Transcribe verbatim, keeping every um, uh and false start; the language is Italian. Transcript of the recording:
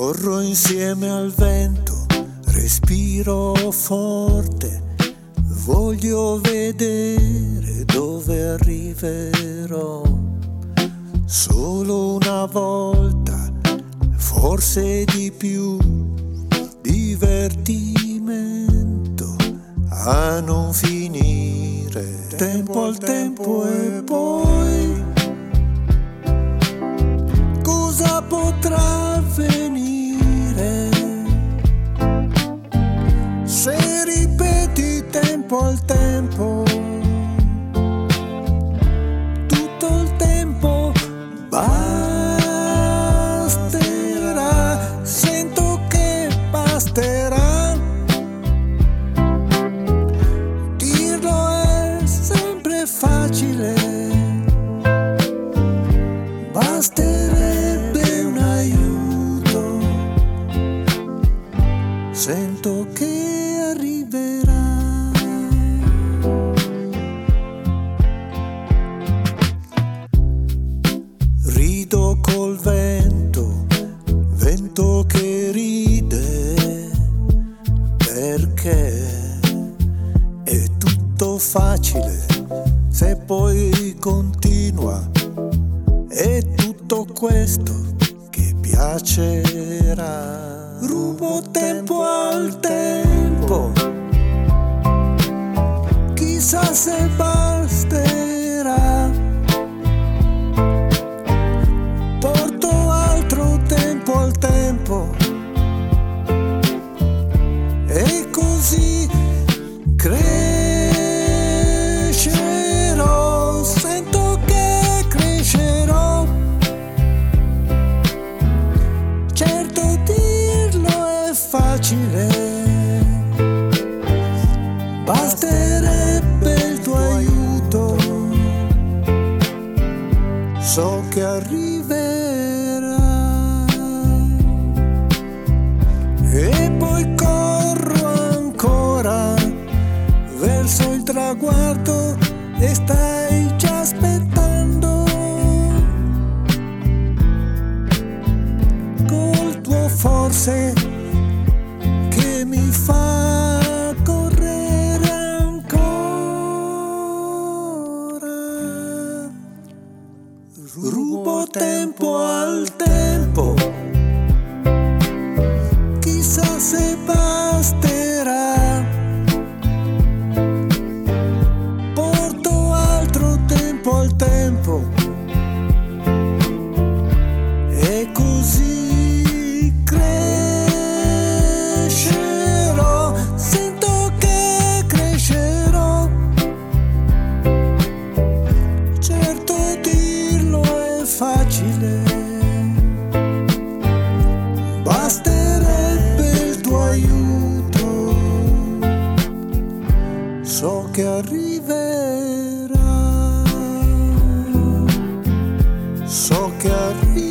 Corro insieme al vento, respiro forte, voglio vedere dove arriverò. Solo una volta, forse di più, divertimento a non finire. Tempo al tempo e poi cosa potrà avvenire se ripeti tempo al tempo? Tutto il tempo basterà, sento che basterà. Dirlo è sempre facile, basterebbe un aiuto, sento che arriverà. Rido col vento, vento che ride, perché è tutto facile se poi continua. È tutto questo che piacerà. Rubo tempo al tempo, chissà se basterà. Porto altro tempo al tempo e così crescerò. Sento che crescerò. Certo dirlo è facile, basterebbe il tuo aiuto, so che arriverà. E poi corro ancora verso il traguardo e stai già aspettando col tuo forse che mi fa correre ancora. Rubo tempo al tempo, chissà se basterà. Porto altro tempo al tempo e così crescerò. Sento che crescerò. Certo dirlo è facile, basterebbe il tuo aiuto, so che arriverà, so che arriverà.